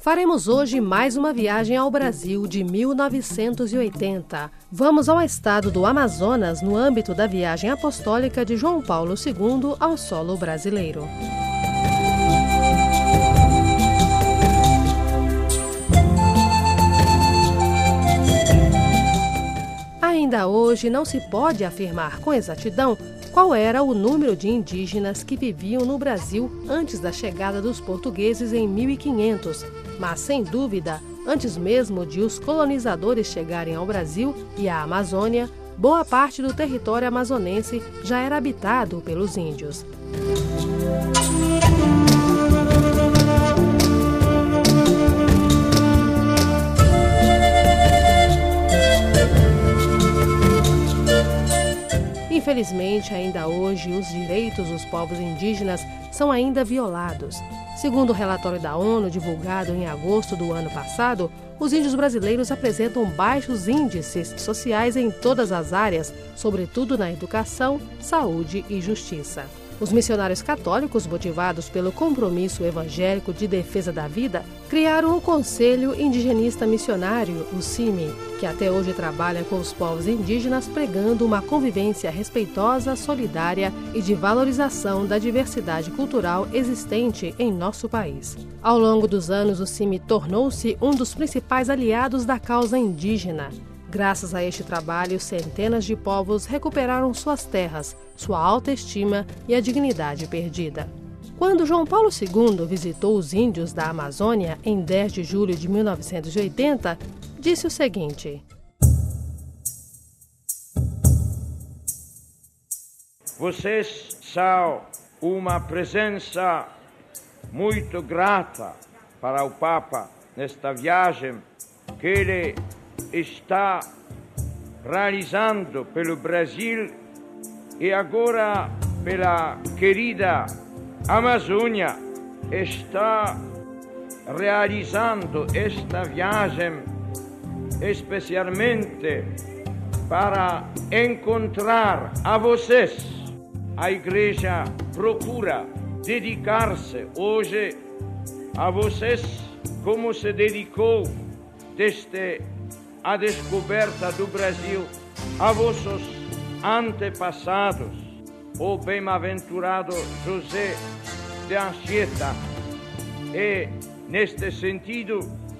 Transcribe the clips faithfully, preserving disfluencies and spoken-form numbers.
Faremos hoje mais uma viagem ao Brasil de mil novecentos e oitenta. Vamos ao estado do Amazonas no âmbito da viagem apostólica de João Paulo segundo ao solo brasileiro. Ainda hoje não se pode afirmar com exatidão qual era o número de indígenas que viviam no Brasil antes da chegada dos portugueses em mil e quinhentos, mas, sem dúvida, antes mesmo de os colonizadores chegarem ao Brasil e à Amazônia, boa parte do território amazonense já era habitado pelos índios. Infelizmente, ainda hoje, os direitos dos povos indígenas são ainda violados. Segundo o relatório da ONU, divulgado em agosto do ano passado, os índios brasileiros apresentam baixos índices sociais em todas as áreas, sobretudo na educação, saúde e justiça. Os missionários católicos, motivados pelo compromisso evangélico de defesa da vida, criaram o Conselho Indigenista Missionário, o C I M, que até hoje trabalha com os povos indígenas pregando uma convivência respeitosa, solidária e de valorização da diversidade cultural existente em nosso país. Ao longo dos anos, o C I M tornou-se um dos principais aliados da causa indígena. Graças a este trabalho, centenas de povos recuperaram suas terras, sua autoestima e a dignidade perdida. Quando João Paulo segundo visitou os índios da Amazônia em dez de julho de mil novecentos e oitenta, disse o seguinte: Vocês são uma presença muito grata para o Papa nesta viagem que ele está realizando pelo Brasil e agora pela querida Amazônia. Está realizando esta viagem especialmente para encontrar a vocês. A Igreja procura dedicar-se hoje a vocês como se dedicou desde a descoberta do Brasil a vossos antepassados, o bem-aventurado José de Anchieta, e, neste sentido,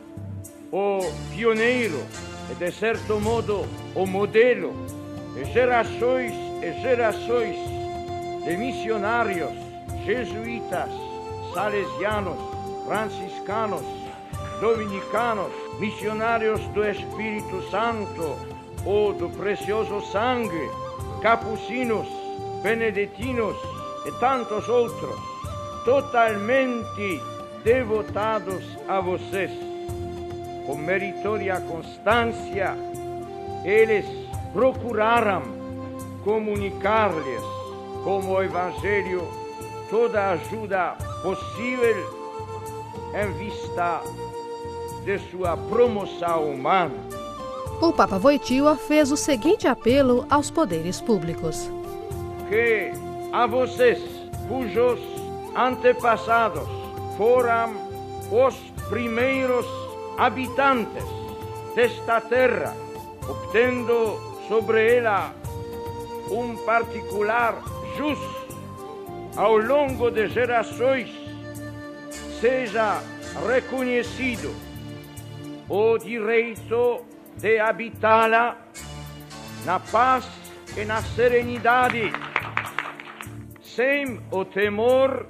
o pioneiro e, de certo modo, o modelo de gerações e gerações de missionários jesuítas, salesianos, franciscanos, dominicanos, missionários do Espírito Santo ou do Precioso Sangue, capucinos, beneditinos e tantos outros, totalmente devotados a vocês. Com meritória constância, eles procuraram comunicar-lhes, como o Evangelho, toda a ajuda possível em vista de sua promoção humana. O Papa Wojtyła fez o seguinte apelo aos poderes públicos: que a vocês, cujos antepassados foram os primeiros habitantes desta terra, obtendo sobre ela um particular jus ao longo de gerações, seja reconhecido o direito de habitá-la na paz e na serenidade, sem o temor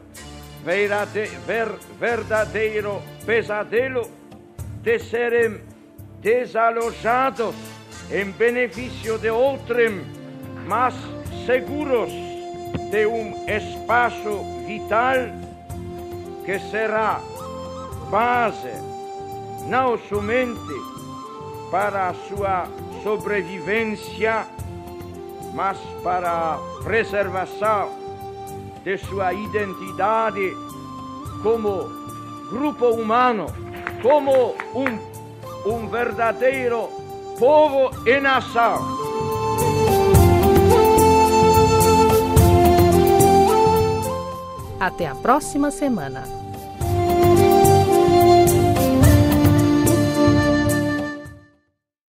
verdadeiro pesadelo de serem desalojados em benefício de outrem, mas seguros de um espaço vital que será base não somente para a sua sobrevivência, mas para a preservação de sua identidade como grupo humano, como um, um verdadeiro povo e nação. Até a próxima semana.